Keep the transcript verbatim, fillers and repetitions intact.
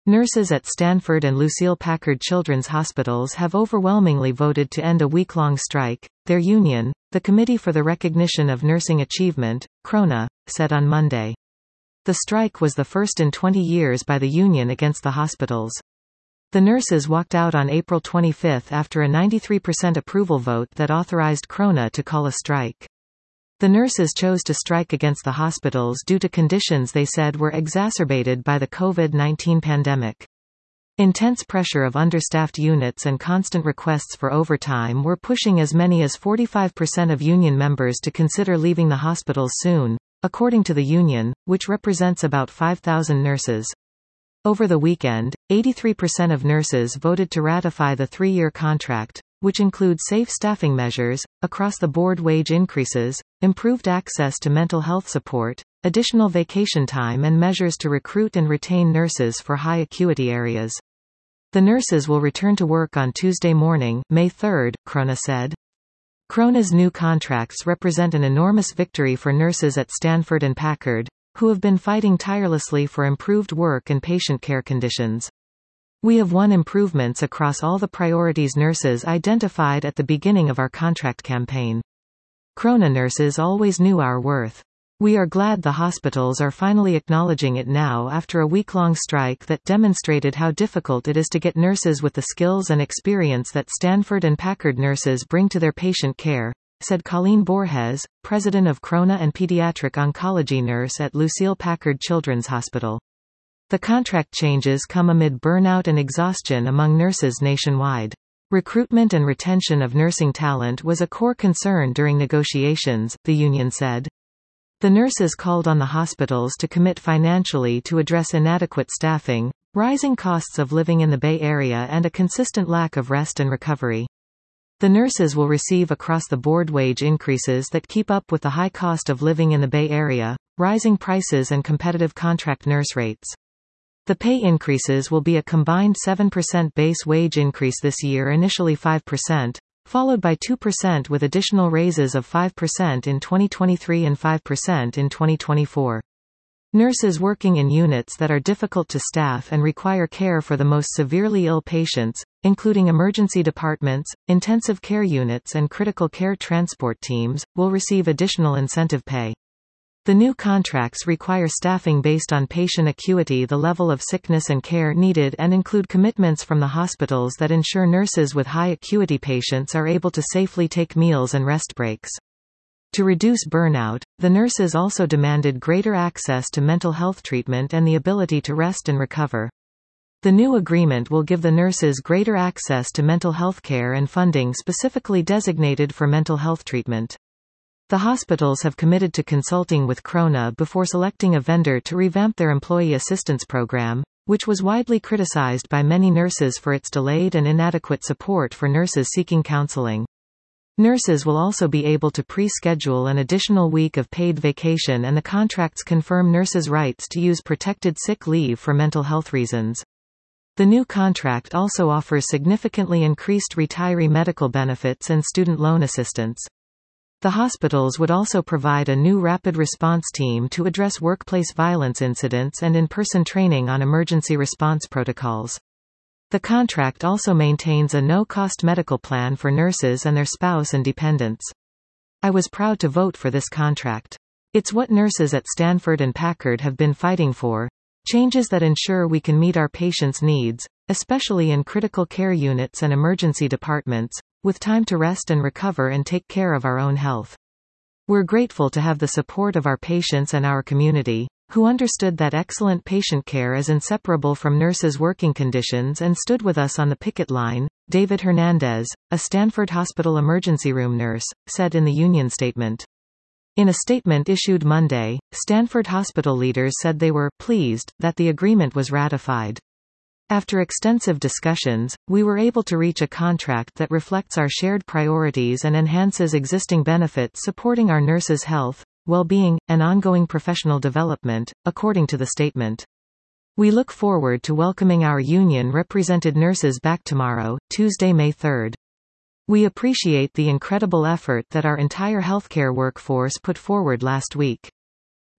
Nurses at Stanford and Lucile Packard Children's Hospitals have overwhelmingly voted to end a week-long strike. Their union, the Committee for the Recognition of Nursing Achievement, CRONA, said on Monday. The strike was the first in twenty years by the union against the hospitals. The nurses walked out on April twenty-fifth after a ninety-three percent approval vote that authorized CRONA to call a strike. The nurses chose to strike against the hospitals due to conditions they said were exacerbated by the COVID nineteen pandemic. Intense pressure of understaffed units and constant requests for overtime were pushing as many as forty-five percent of union members to consider leaving the hospitals soon, according to the union, which represents about five thousand nurses. Over the weekend, eighty-three percent of nurses voted to ratify the three-year contract, which includes safe staffing measures, across-the-board wage increases, improved access to mental health support, additional vacation time and measures to recruit and retain nurses for high-acuity areas. The nurses will return to work on Tuesday morning, May third, CRONA said. CRONA's new contracts represent an enormous victory for nurses at Stanford and Packard, who have been fighting tirelessly for improved work and patient care conditions. We have won improvements across all the priorities nurses identified at the beginning of our contract campaign. CRONA nurses always knew our worth. We are glad the hospitals are finally acknowledging it now after a week-long strike that demonstrated how difficult it is to get nurses with the skills and experience that Stanford and Packard nurses bring to their patient care, said Colleen Borges, president of CRONA and pediatric oncology nurse at Lucile Packard Children's Hospital. The contract changes come amid burnout and exhaustion among nurses nationwide. Recruitment and retention of nursing talent was a core concern during negotiations, the union said. The nurses called on the hospitals to commit financially to address inadequate staffing, rising costs of living in the Bay Area and a consistent lack of rest and recovery. The nurses will receive across-the-board wage increases that keep up with the high cost of living in the Bay Area, rising prices and competitive contract nurse rates. The pay increases will be a combined seven percent base wage increase this year, initially five percent, followed by two percent with additional raises of five percent in twenty twenty-three and five percent in twenty twenty-four. Nurses working in units that are difficult to staff and require care for the most severely ill patients, including emergency departments, intensive care units and critical care transport teams, will receive additional incentive pay. The new contracts require staffing based on patient acuity, the level of sickness and care needed, and include commitments from the hospitals that ensure nurses with high acuity patients are able to safely take meals and rest breaks. To reduce burnout, the nurses also demanded greater access to mental health treatment and the ability to rest and recover. The new agreement will give the nurses greater access to mental health care and funding specifically designated for mental health treatment. The hospitals have committed to consulting with CRONA before selecting a vendor to revamp their employee assistance program, which was widely criticized by many nurses for its delayed and inadequate support for nurses seeking counseling. Nurses will also be able to pre-schedule an additional week of paid vacation, and the contracts confirm nurses' rights to use protected sick leave for mental health reasons. The new contract also offers significantly increased retiree medical benefits and student loan assistance. The hospitals would also provide a new rapid response team to address workplace violence incidents and in-person training on emergency response protocols. The contract also maintains a no-cost medical plan for nurses and their spouse and dependents. I was proud to vote for this contract. It's what nurses at Stanford and Packard have been fighting for. Changes that ensure we can meet our patients' needs, especially in critical care units and emergency departments, with time to rest and recover and take care of our own health. We're grateful to have the support of our patients and our community, who understood that excellent patient care is inseparable from nurses' working conditions and stood with us on the picket line, David Hernandez, a Stanford Hospital emergency room nurse, said in the union statement. In a statement issued Monday, Stanford Hospital leaders said they were pleased that the agreement was ratified. After extensive discussions, we were able to reach a contract that reflects our shared priorities and enhances existing benefits supporting our nurses' health, well-being, and ongoing professional development, according to the statement. We look forward to welcoming our union-represented nurses back tomorrow, Tuesday, May third. We appreciate the incredible effort that our entire healthcare workforce put forward last week.